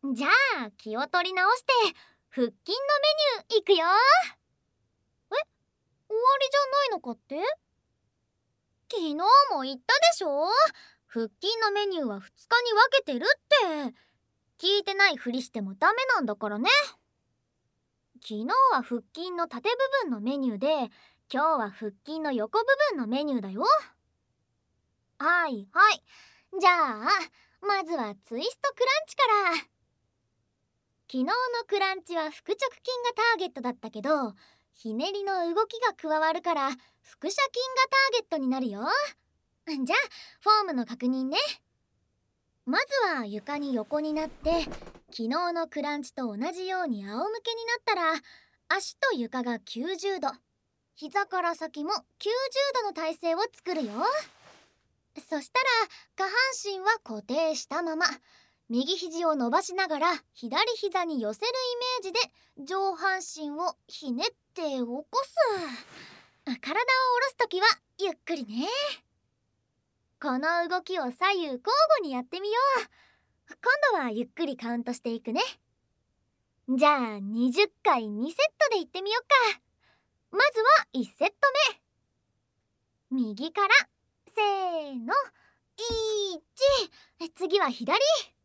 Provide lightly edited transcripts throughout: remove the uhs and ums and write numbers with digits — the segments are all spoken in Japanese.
じゃあ気を取り直して腹筋のメニューいくよ。終わりじゃないのかって？昨日も言ったでしょ。腹筋のメニューは2日に分けてるって。聞いてないふりしてもダメなんだからね。昨日は腹筋の縦部分のメニューで、今日は腹筋の横部分のメニューだよ。はいはい。じゃあまずはツイストクランチから。昨日のクランチは腹直筋がターゲットだったけど、ひねりの動きが加わるから腹斜筋がターゲットになるよ。じゃあフォームの確認ね。まずは床に横になって、昨日のクランチと同じように仰向けになったら、足と床が90度、膝から先も90度の体勢を作るよ。そしたら下半身は固定したまま、右肘を伸ばしながら左膝に寄せるイメージで上半身をひねって起こす。体を下ろすときはゆっくりね。この動きを左右交互にやってみよう。今度はゆっくりカウントしていくね。じゃあ20回2セットでいってみようか。まずは1セット目。右からせーの1、次は左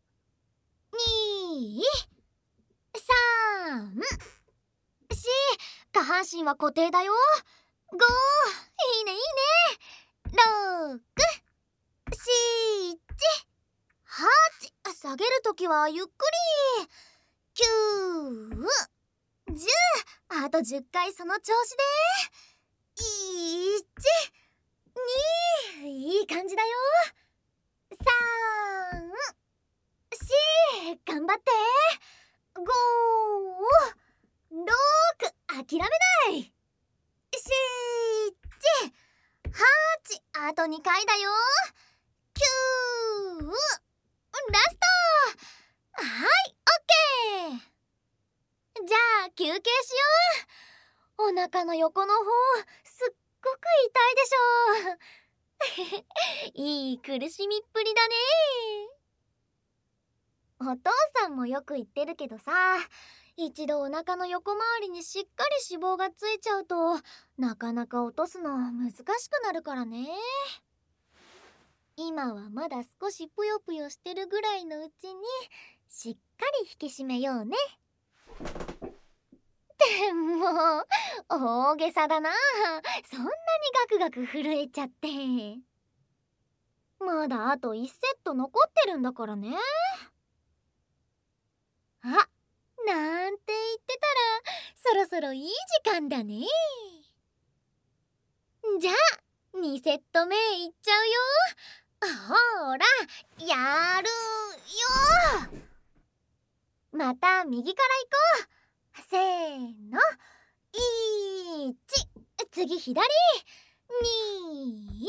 2、3、4、下半身は固定だよ。5、いいねいいね。6、7、8、下げるときはゆっくり。9、10、あと10回その調子で。1、2、いい感じだよ。3、4、頑張って。5、6、諦めない。7、8、あと2回だよ。9、ラスト。はい、オッケー。じゃあ休憩しよう。お腹の横の方すっごく痛いでしょ。いい苦しみっぷりだね。お父さんもよく言ってるけどさ、一度お腹の横回りにしっかり脂肪がついちゃうとなかなか落とすの難しくなるからね。今はまだ少しぷよぷよしてるぐらいのうちにしっかり引き締めようね。ってもう大げさだな。そんなにガクガク震えちゃって。まだあと1セット残ってるんだからね。あ、なんて言ってたらそろそろいい時間だね。じゃあ2セット目いっちゃうよ。ほらやるよ。また右から行こう。せーの1、次左2、3、いい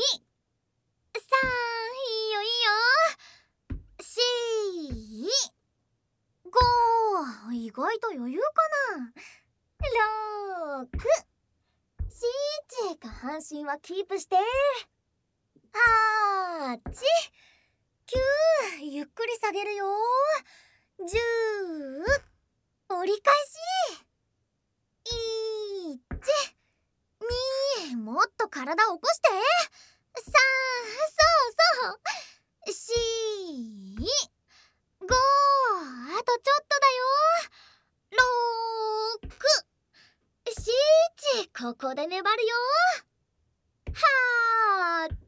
よいいよ。4、5、意外と余裕かな。6、7、下半身はキープして。8、9、ゆっくり下げるよ。10、折り返し。1、2、もっと体起こして。3、そうそう。4、5、あとちょっとだよ。6、7、ここで粘るよ。8、9、あと1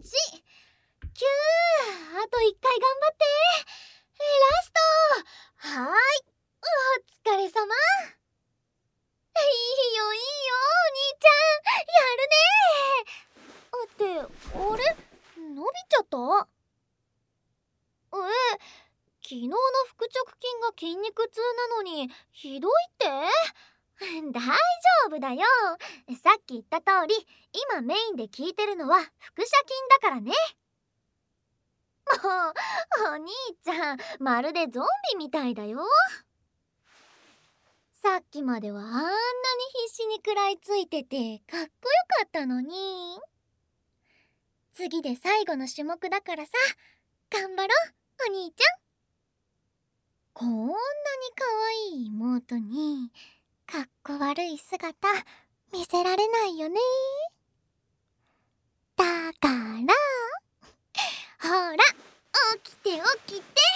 回頑張って。ラスト。はーい、お疲れ様。いいよいいよ、お兄ちゃんやるね。ってあれ、伸びちゃった？昨日の腹直筋が筋肉痛なのにひどいって？大丈夫だよ。さっき言った通り今メインで効いてるのは腹斜筋だからね。もうお兄ちゃんまるでゾンビみたいだよ。さっきまではあんなに必死に食らいついててかっこよかったのに。次で最後の種目だからさ、頑張ろうお兄ちゃん。 こんなに可愛い妹にかっこ悪い姿見せられないよね。だからほら、起きて起きて。